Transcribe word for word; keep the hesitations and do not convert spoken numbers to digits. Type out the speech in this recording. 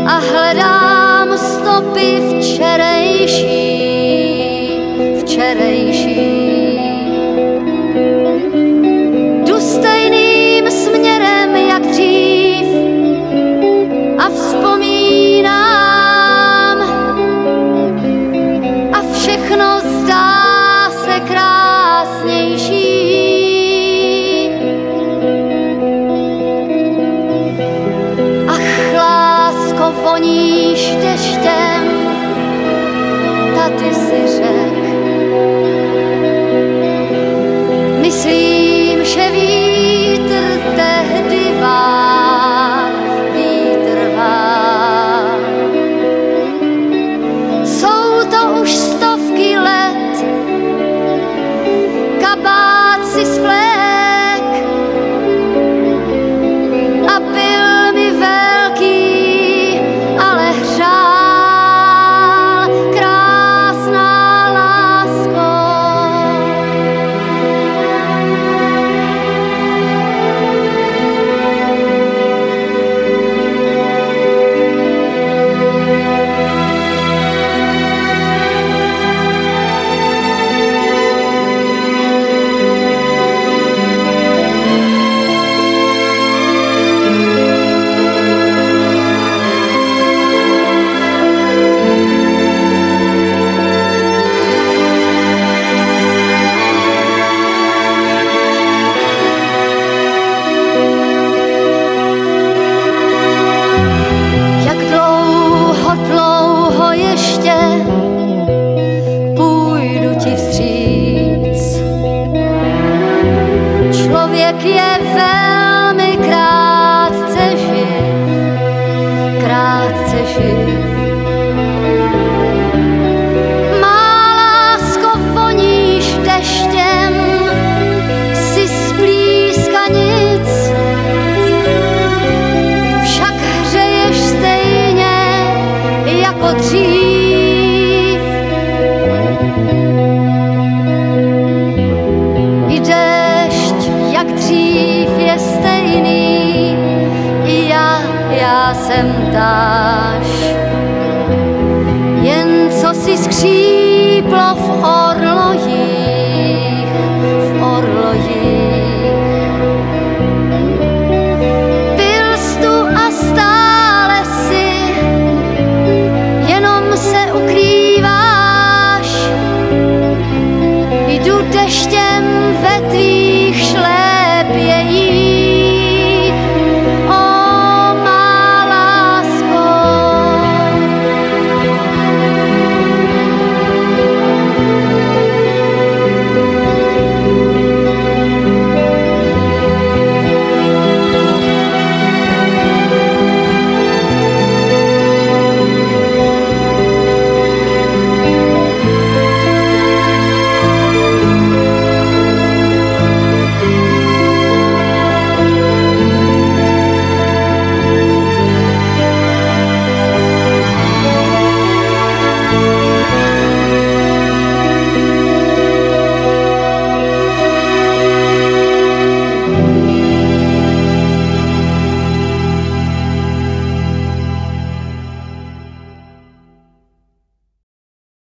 a hledám stopy včerejší, včerejší. Jdu stejným směrem jak dřív a vzpomínám a všechno zdá se krásnější. Voníš deštěm, tady si řek. Myslím, že vítr tehdy vál, vítr vál. Jsou to už stovky let, kabát si svlék a byl mi velký, člověk je velmi krátce živ, krátce živ. Má lásko, voníš deštěm, si z plískanic, však hřeješ stejně jako dřív. Já jsem táž, jen co si skříplo v